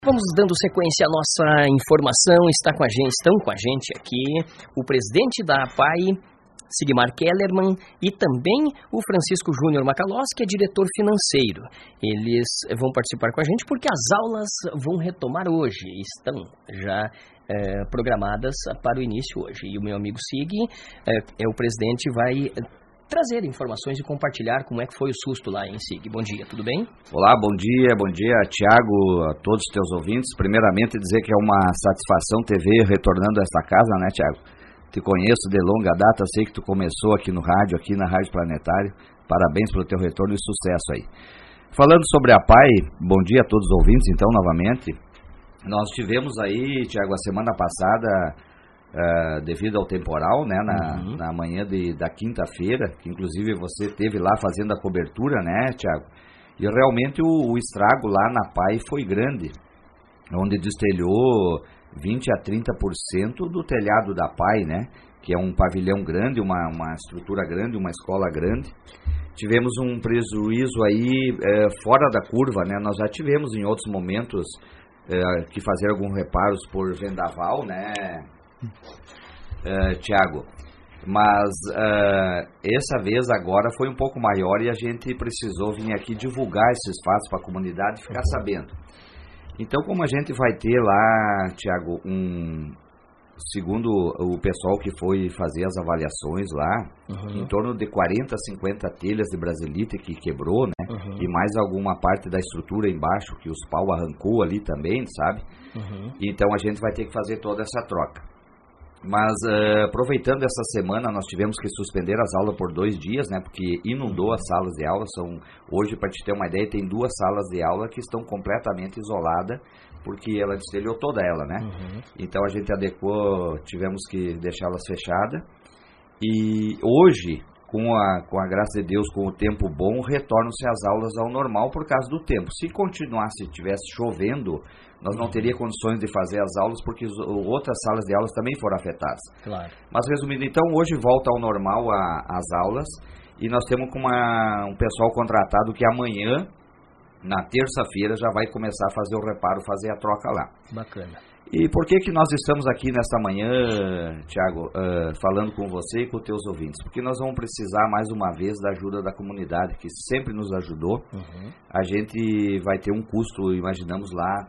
Vamos dando sequência à nossa informação. Estão com a gente aqui o presidente da APAI, Sigmar Kellermann, e também o Francisco Júnior Macalós, que é diretor financeiro. Eles vão participar com a gente porque as aulas vão retomar hoje, estão já programadas para o início hoje. E o meu amigo Sig, o presidente, vai trazer informações e compartilhar como é que foi o susto lá em Sig. Bom dia, tudo bem? Olá, bom dia, Tiago, a todos os teus ouvintes. Primeiramente dizer que é uma satisfação te ver retornando a esta casa, né, Tiago? Te conheço de longa data, sei que tu começou aqui no rádio, aqui na Rádio Planetário. Parabéns pelo teu retorno e sucesso aí. Falando sobre a APAI, bom dia a todos os ouvintes, então, novamente. Nós tivemos aí, Tiago, a semana passada, devido ao temporal, né, na manhã da quinta-feira, que inclusive você esteve lá fazendo a cobertura, né, Tiago? E realmente o estrago lá na APAI foi grande, onde destelhou 20 a 30% do telhado da APAI, né, que é um pavilhão grande, uma estrutura grande, uma escola grande. Tivemos um prejuízo aí fora da curva, né, nós já tivemos em outros momentos que fazer alguns reparos por vendaval, né, Tiago, mas essa vez agora foi um pouco maior e a gente precisou vir aqui divulgar esses fatos para a comunidade ficar sabendo. Então, como a gente vai ter lá, Tiago, segundo o pessoal que foi fazer as avaliações lá, em torno de 40 a 50 telhas de brasilite que quebrou, né? E mais alguma parte da estrutura embaixo que os pau arrancou ali também, sabe? Então a gente vai ter que fazer toda essa troca. Mas aproveitando essa semana, nós tivemos que suspender as aulas por 2 dias, né? Porque inundou as salas de aula. Hoje, para te ter uma ideia, tem 2 salas de aula que estão completamente isoladas, porque ela destelhou toda ela, né? Então a gente adequou, tivemos que deixá-las fechadas. E hoje, com a graça de Deus, com o tempo bom, retornam-se as aulas ao normal por causa do tempo. Se continuasse, estivesse chovendo, nós não teríamos condições de fazer as aulas, porque outras salas de aulas também foram afetadas. Claro. Mas resumindo, então, hoje volta ao normal as aulas, e nós temos um pessoal contratado que amanhã, na terça-feira, já vai começar a fazer o reparo, fazer a troca lá. Bacana. E por que nós estamos aqui nesta manhã, Tiago, falando com você e com os teus ouvintes? Porque nós vamos precisar mais uma vez da ajuda da comunidade, que sempre nos ajudou. A gente vai ter um custo, imaginamos lá,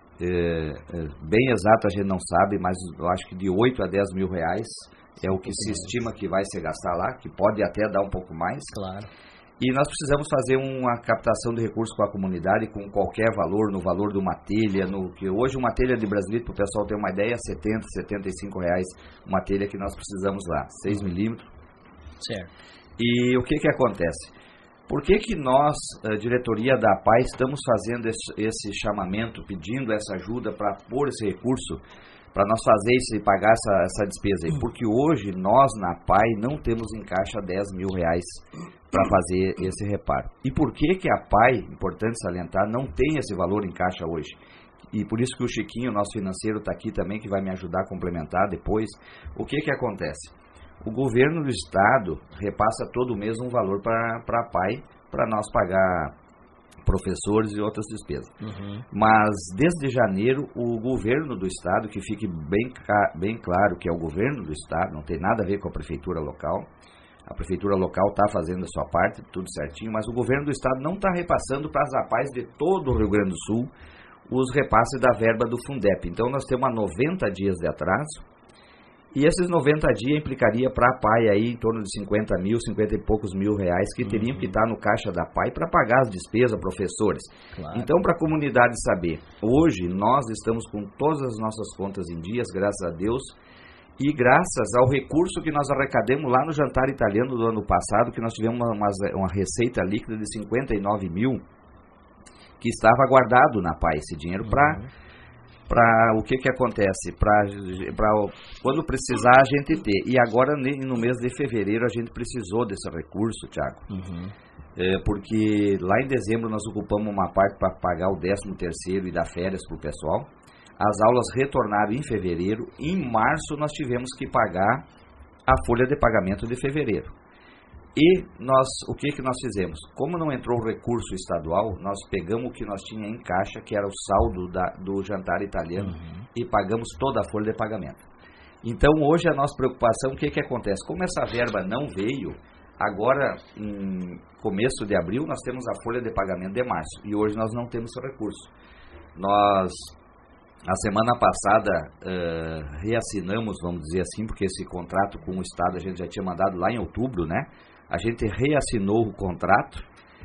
bem exato a gente não sabe, mas eu acho que de 8 a 10 mil reais é o que se estima que vai se gastar lá, que pode até dar um pouco mais. Claro. E nós precisamos fazer uma captação de recursos com a comunidade com qualquer valor, no valor de uma telha, que hoje uma telha de brasilite, para o pessoal ter uma ideia, 70, 75 reais uma telha que nós precisamos lá, 6 milímetros. Certo. E o que acontece? Por que nós, a diretoria da APAI, estamos fazendo esse chamamento, pedindo essa ajuda para pôr esse recurso, para nós fazer isso e pagar essa despesa aí? Porque hoje nós, na APAI, não temos em caixa 10 mil reais para fazer esse reparo. E por que a APAI, importante salientar, não tem esse valor em caixa hoje? E por isso que o Chiquinho, nosso financeiro, está aqui também, que vai me ajudar a complementar depois. O que acontece? O governo do estado repassa todo mês um valor para a APAI, para nós pagar professores e outras despesas. Mas desde janeiro, o governo do estado, que fique bem claro que é o governo do estado, não tem nada a ver com a prefeitura local. A prefeitura local está fazendo a sua parte, tudo certinho, mas o governo do estado não está repassando para as APAIs de todo o Rio Grande do Sul os repasses da verba do Fundep. Então nós temos 90 dias de atraso, e esses 90 dias implicaria para a APAI aí em torno de 50 e poucos mil reais que teriam que estar no caixa da APAI para pagar as despesas, professores. Claro. Então, para a comunidade saber, hoje nós estamos com todas as nossas contas em dias, graças a Deus, e graças ao recurso que nós arrecadamos lá no jantar italiano do ano passado, que nós tivemos uma receita líquida de 59 mil, que estava guardado na APAI, esse dinheiro para o que acontece? Para quando precisar a gente ter. E agora, no mês de fevereiro, a gente precisou desse recurso, Tiago. Porque lá em dezembro nós ocupamos uma parte para pagar o 13º e dar férias para o pessoal. As aulas retornaram em fevereiro. Em março nós tivemos que pagar a folha de pagamento de fevereiro. E o que nós fizemos? Como não entrou o recurso estadual, nós pegamos o que nós tínhamos em caixa, que era o saldo do jantar italiano, e pagamos toda a folha de pagamento. Então, hoje, a nossa preocupação, o que acontece? Como essa verba não veio, agora, em começo de abril, nós temos a folha de pagamento de março, e hoje nós não temos o recurso. Nós, a semana passada, reassinamos, vamos dizer assim, porque esse contrato com o Estado a gente já tinha mandado lá em outubro, né? A gente reassinou o contrato,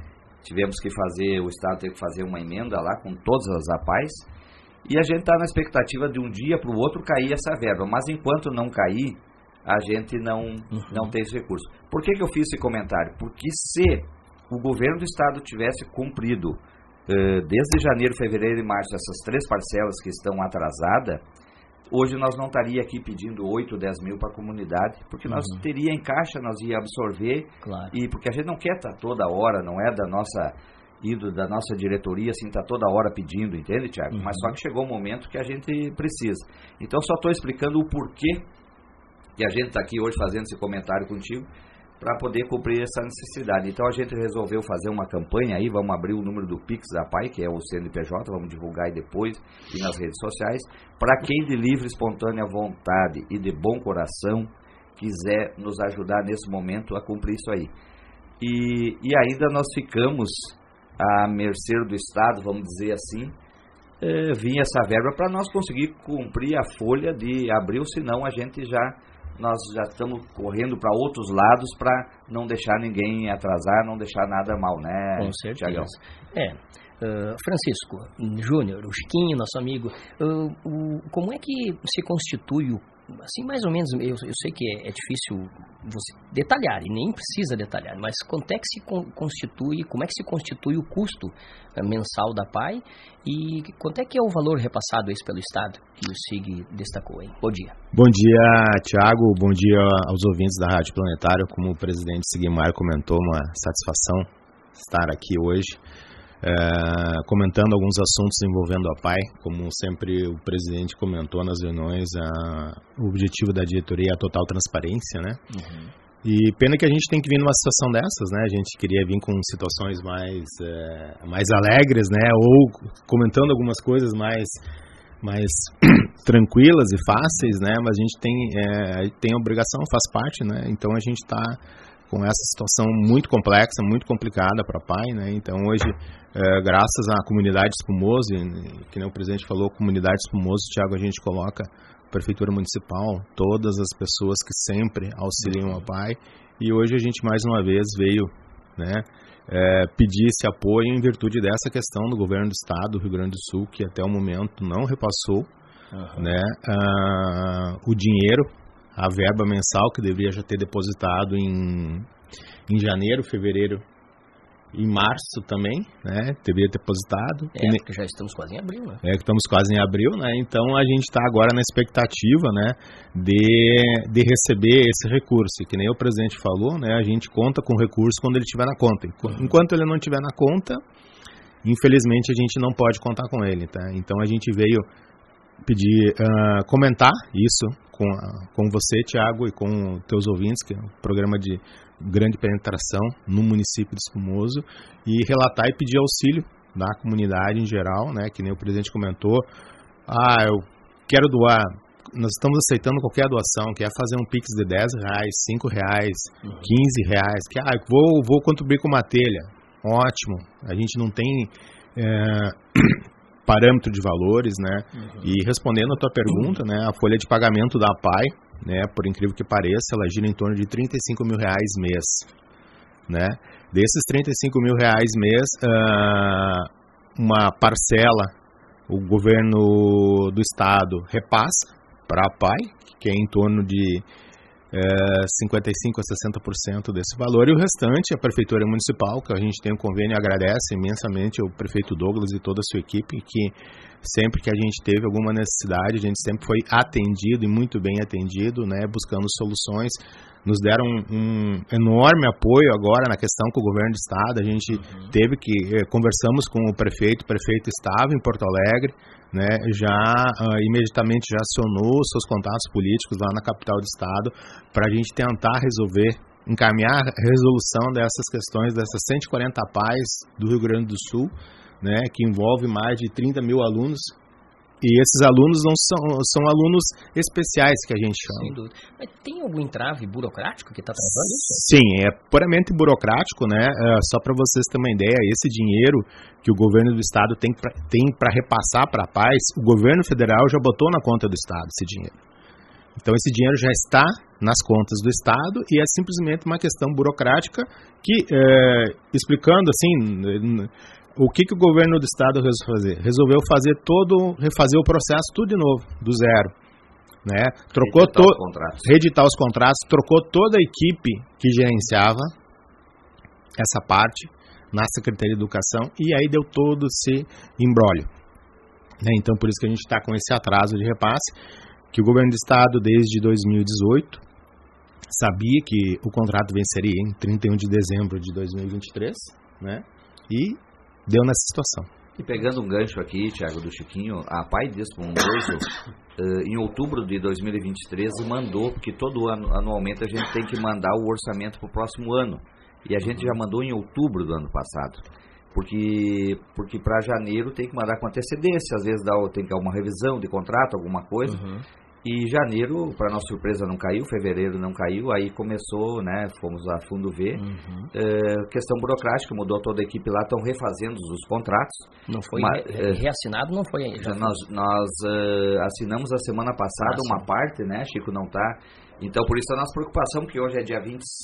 o Estado teve que fazer uma emenda lá com todas as APAES, e a gente está na expectativa de um dia para o outro cair essa verba, mas enquanto não cair, a gente não tem esse recurso. Por que eu fiz esse comentário? Porque se o governo do Estado tivesse cumprido, desde janeiro, fevereiro e março, essas 3 parcelas que estão atrasadas, hoje nós não estaríamos aqui pedindo 8, 10 mil para a comunidade, porque nós teria em caixa, nós ia absorver, e porque a gente não quer estar toda hora, não é da nossa diretoria, assim, está toda hora pedindo, entende, Tiago? Mas só que chegou o momento que a gente precisa. Então, só estou explicando o porquê que a gente está aqui hoje fazendo esse comentário contigo, para poder cumprir essa necessidade. Então, a gente resolveu fazer uma campanha aí, vamos abrir o número do Pix da PAI, que é o CNPJ, vamos divulgar aí depois, e nas redes sociais, para quem de livre, espontânea vontade e de bom coração quiser nos ajudar nesse momento a cumprir isso aí. E ainda nós ficamos à mercê do Estado, vamos dizer assim, vinha essa verba para nós conseguir cumprir a folha de abril, senão nós já estamos correndo para outros lados para não deixar ninguém atrasar, não deixar nada mal, né? Com certeza. Francisco Júnior, o Chiquinho, nosso amigo, como é que se constitui assim, mais ou menos, eu sei que é difícil você detalhar, e nem precisa detalhar, mas como é que se constitui o custo mensal da PAI, e quanto é que é o valor repassado pelo Estado, que o SIG destacou aí? Bom dia. Bom dia, Tiago, bom dia aos ouvintes da Rádio Planetário. Como o presidente Sigmar comentou, uma satisfação estar aqui hoje, comentando alguns assuntos envolvendo a PAI. Como sempre o presidente comentou nas reuniões, o objetivo da diretoria é a total transparência, né? E pena que a gente tem que vir numa situação dessas, né? A gente queria vir com situações mais alegres, né? Ou comentando algumas coisas mais tranquilas e fáceis, né? Mas a gente tem a obrigação, faz parte, né? Então a gente está com essa situação muito complexa, muito complicada para a PAI, né? Então hoje, graças à comunidade Espumoso, que nem o presidente falou, comunidade Espumoso, Tiago, a gente coloca a Prefeitura Municipal, todas as pessoas que sempre auxiliam a PAI, e hoje a gente mais uma vez veio, né, pedir esse apoio em virtude dessa questão do governo do Estado do Rio Grande do Sul, que até o momento não repassou, né, o dinheiro, a verba mensal que deveria já ter depositado em janeiro, fevereiro e março também, né? Deveria ter depositado. Porque já estamos quase em abril, né? Que estamos quase em abril, né? Então a gente está agora na expectativa, né, de receber esse recurso. E que nem o presidente falou, né? A gente conta com o recurso quando ele estiver na conta. Enquanto ele não estiver na conta, infelizmente a gente não pode contar com ele, tá? Então a gente veio pedir, comentar isso com você, Tiago, e com teus ouvintes, que é um programa de grande penetração no município de Espumoso, e relatar e pedir auxílio da comunidade em geral, né, que nem o presidente comentou. Eu quero doar, nós estamos aceitando qualquer doação, quer fazer um Pix de R$10, R$5, R$15, vou contribuir com uma telha, ótimo, a gente não tem parâmetro de valores, né? E respondendo a tua pergunta, né, a folha de pagamento da PAI, né, por incrível que pareça, ela gira em torno de R$35 mil mês, né? Desses R$35 mil mês, uma parcela o governo do estado repassa para a PAI, que é em torno de 55% a 60% desse valor, e o restante a Prefeitura Municipal, que a gente tem um convênio, agradece imensamente ao prefeito Douglas e toda a sua equipe, que sempre que a gente teve alguma necessidade, a gente sempre foi atendido e muito bem atendido, né, buscando soluções. Nos deram um enorme apoio agora na questão com o governo do estado. A gente teve que, conversamos com o prefeito estava em Porto Alegre, né, imediatamente já acionou seus contatos políticos lá na capital do estado para a gente tentar resolver encaminhar a resolução dessas questões, dessas 140 APAES do Rio Grande do Sul, né, que envolve mais de 30 mil alunos. E esses alunos não são alunos especiais, que a gente chama. Sem dúvida. Mas tem algum entrave burocrático que está travando isso? Sim, é puramente burocrático, né? Só para vocês terem uma ideia, esse dinheiro que o governo do estado tem para repassar para a paz, o governo federal já botou na conta do estado esse dinheiro. Então esse dinheiro já está nas contas do estado e é simplesmente uma questão burocrática que, explicando assim, o que o governo do estado resolveu fazer? Resolveu refazer o processo tudo de novo, do zero. Né? Reeditar os contratos, trocou toda a equipe que gerenciava essa parte na Secretaria de Educação e aí deu todo esse imbróglio. Né? Então por isso que a gente está com esse atraso de repasse, que o governo do estado desde 2018 sabia que o contrato venceria em 31 de dezembro de 2023, né? E deu nessa situação. E pegando um gancho aqui, Thiago, do Chiquinho, a APAE Despondoso, em outubro de 2023, mandou, porque todo ano, anualmente, a gente tem que mandar o orçamento para o próximo ano. E a gente já mandou em outubro do ano passado. Porque para janeiro tem que mandar com antecedência, às vezes tem que dar uma revisão de contrato, alguma coisa. E janeiro, para nossa surpresa, não caiu, fevereiro não caiu, aí começou, né, fomos a fundo ver. Questão burocrática, mudou toda a equipe lá, estão refazendo os contratos. Não foi reassinado, não foi ainda. Nós assinamos a semana passada uma parte, né, Chico não está. Então, por isso a nossa preocupação, que hoje é dia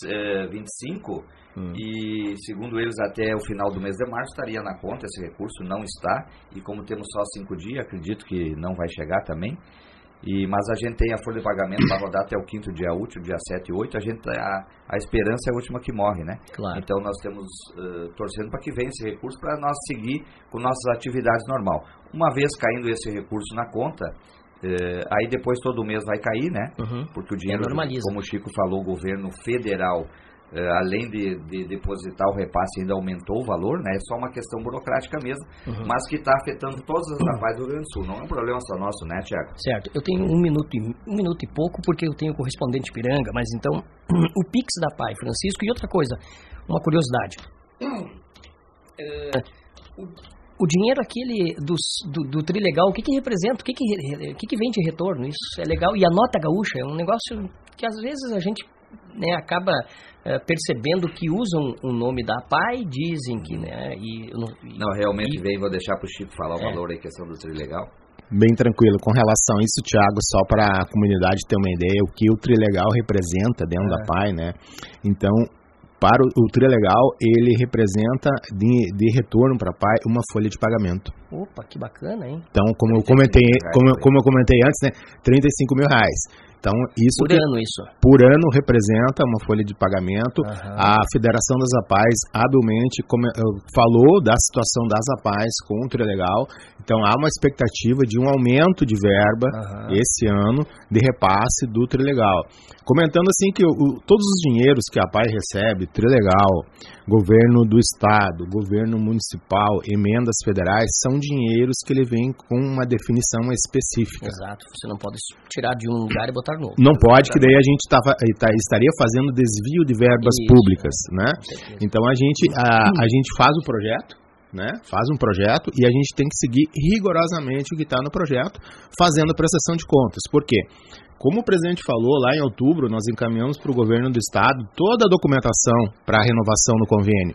25, e segundo eles até o final do mês de março estaria na conta, esse recurso não está, e como temos só 5 dias, acredito que não vai chegar também. Mas a gente tem a folha de pagamento para rodar até o 5º dia útil, dia 7 e 8, a esperança é a última que morre, né? Claro. Então nós temos torcendo para que venha esse recurso para nós seguir com nossas atividades normal. Uma vez caindo esse recurso na conta, aí depois todo mês vai cair, né? Porque o dinheiro, como o Chico falou, o governo federal, além de depositar o repasse, ainda aumentou o valor, né? É só uma questão burocrática mesmo, mas que está afetando todas as APAES do Rio Grande do Sul. Não é um problema só nosso, né, Thiago? Certo. Eu tenho um minuto e pouco, porque eu tenho correspondente Piranga, mas então, o Pix da APAE, Francisco, e outra coisa, uma curiosidade. O dinheiro aquele do Trilegal, o que representa? O que vem de retorno? Isso é legal. E a nota gaúcha é um negócio que às vezes a gente, né, acaba percebendo que usam o nome da APAE, dizem que, né, não, realmente vem, vou deixar para o Chico falar o valor aí, questão do Trilegal. Bem tranquilo. Com relação a isso, Thiago, só para a comunidade ter uma ideia, o que o Trilegal representa dentro da APAE, né? Então, para o Trilegal, ele representa de retorno para a APAE uma folha de pagamento. Opa, que bacana, hein? Então, como eu comentei antes, né, R$35 mil. Então, isso por ano representa uma folha de pagamento. A Federação das APAES habilmente falou da situação das APAES com o Trilegal. Então, há uma expectativa de um aumento de verba esse ano de repasse do Trilegal. Comentando assim que todos os dinheiros que a APAE recebe, Trilegal, governo do estado, governo municipal, emendas federais, são dinheiros que ele vem com uma definição específica. Exato, você não pode tirar de um lugar e botar no outro. Não pode, que daí a gente estaria fazendo desvio de verbas públicas, né? Então a gente faz o projeto, né? Faz um projeto e a gente tem que seguir rigorosamente o que está no projeto, fazendo prestação de contas. Por quê? Como o presidente falou, lá em outubro, nós encaminhamos para o governo do estado toda a documentação para a renovação no convênio.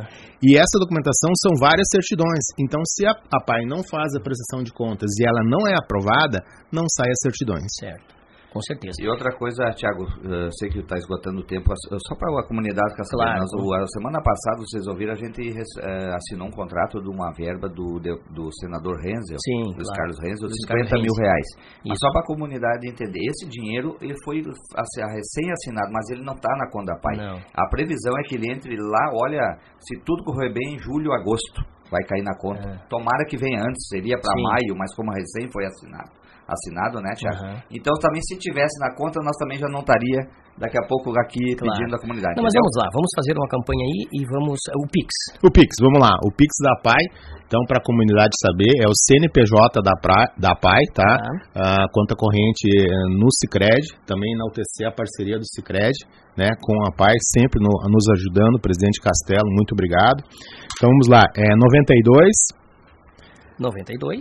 E essa documentação são várias certidões. Então, se a APAE não faz a prestação de contas e ela não é aprovada, não sai as certidões. Certo. Com certeza. E outra coisa, Thiago, sei que está esgotando o tempo, só para a comunidade ficar sabendo, a semana passada, vocês ouviram, a gente assinou um contrato de uma verba do senador Renzel, Carlos Renzel, de R$50 mil. Mas só para a comunidade entender, esse dinheiro ele foi recém-assinado, mas ele não está na conta da APAE. A previsão é que ele entre lá, olha, se tudo correr bem, em julho, agosto, vai cair na conta. Tomara que venha antes, seria para maio, mas como recém foi assinado, né, Thiago? Então, também se tivesse na conta, nós também já não estaria daqui a pouco aqui pedindo a comunidade. Não, mas vamos lá, vamos fazer uma campanha aí e vamos... O Pix. O Pix, vamos lá. O Pix da PAI, então, para a comunidade saber, é o CNPJ da PAI, tá? Conta corrente no Sicredi, também enaltecer a parceria do Sicredi, né? Com a PAI, sempre nos ajudando, presidente Castelo, muito obrigado. Então, vamos lá, 92... 406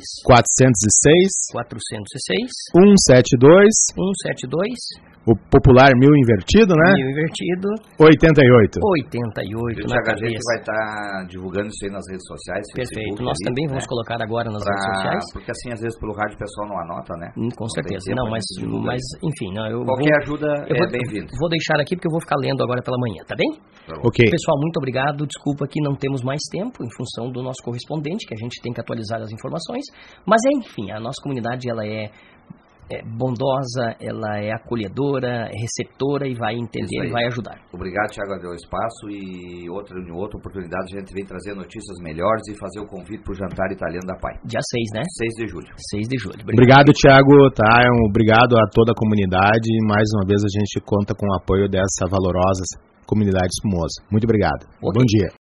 172 o popular 1000 invertido, né? 1000 invertido. 88. 88 na cabeça. A gente vai estar divulgando isso aí nas redes sociais. Perfeito. Nós também vamos colocar agora nas redes sociais. Porque assim, às vezes, pelo rádio o pessoal não anota, né? Com certeza. Não, mas enfim. Não, qualquer ajuda é bem-vinda. Vou deixar aqui porque eu vou ficar lendo agora pela manhã, tá bem? Ok. Pessoal, muito obrigado. Desculpa que não temos mais tempo em função do nosso correspondente, que a gente tem que atualizar as informações. Mas, enfim, a nossa comunidade, ela é bondosa, ela é acolhedora, é receptora e vai entender e vai ajudar. Obrigado, Thiago, deu espaço e outra oportunidade a gente vem trazer notícias melhores e fazer o convite para o jantar italiano da PAI. Dia 6, né? 6 de julho. 6 de julho. Obrigado, Thiago, tá? Obrigado a toda a comunidade e mais uma vez a gente conta com o apoio dessa valorosa comunidade espumosa. Muito obrigado. Okay. Bom dia.